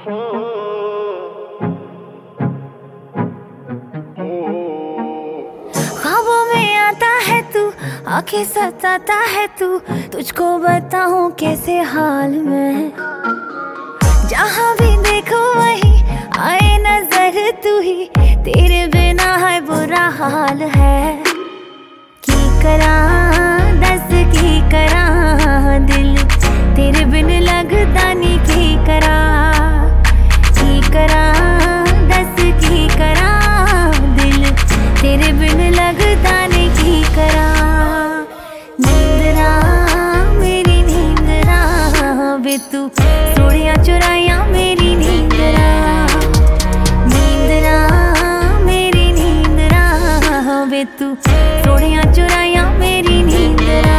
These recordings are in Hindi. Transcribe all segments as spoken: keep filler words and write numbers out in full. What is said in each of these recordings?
ख्वाबों में आता है तू, आंखें सताता है तू, तुझको बताऊं कैसे हाल में। जहां भी देखो वही आए नजर तू ही, तेरे बिना है बुरा हाल है। की करा दस की करा दिल तेरे बिन लगता नहीं, की करा की करा दस की करा दिल तेरे बिन लगता नहीं, की करा। नींदरा मेरी नींदरा वे तू सोड़िया चुराया मेरी नींदरा। नींदरा मेरी नींदरा वे तू सोड़िया चुराया मेरी नींदरा।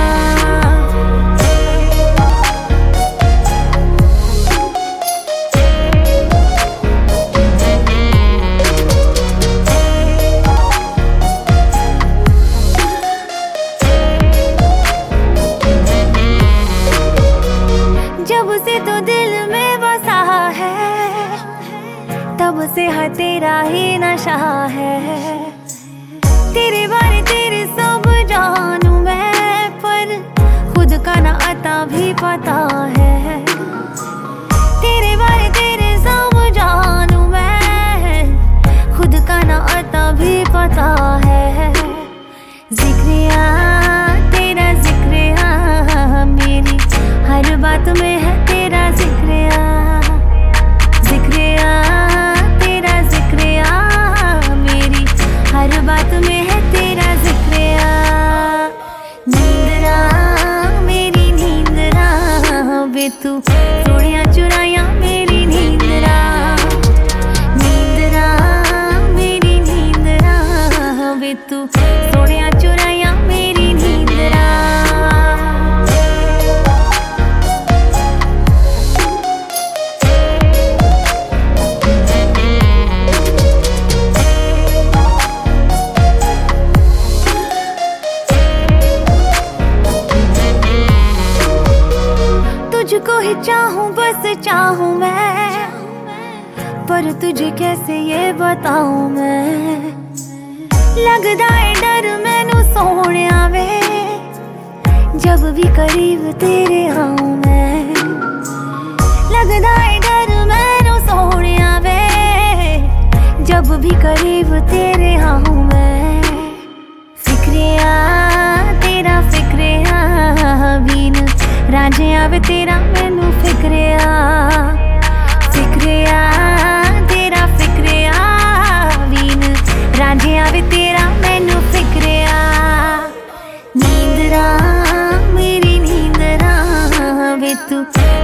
जब से तो दिल में बसा है, तब से है तेरा ही नशा है। तेरे बारे तेरे सब जानू मैं, पर खुद का ना आता भी पता है। तेरे बारे तेरे सब जानू मैं, खुद का ना आता भी पता है। जिक्रिया तेरा जिक्रिया मेरी हर बात में है तेरा जिक्रिया। जिक्रिया तेरा जिक्रिया मेरी हर बात में है तेरा जिक्रिया। नींदरा मेरी नींदरा वे तू सोड़िया चुराया मेरी नींदरा। नींदरा मेरी नींदरा वे तू सोड़िया चुराया मेरी नींदरा। तुझको ही चाहूं बस चाहूं मैं, पर तुझे कैसे ये बताऊं मैं। लगदा है डर मैनू सोहणिया वे, जब भी करीब तेरे आऊं मैं। लगदा है डर मैनू सोहणिया वे, जब भी करीब तेरे आऊं मैं। फिक्रिया तेरा फिक्रिया बीन राजे आवे तेरा मैनू फिक्रिया। फिक्रिया तेरा फिक्रिया बीन राजे आवे तेरा मैनू फिक्रिया। नींदरा मेरी नींदरा वे तू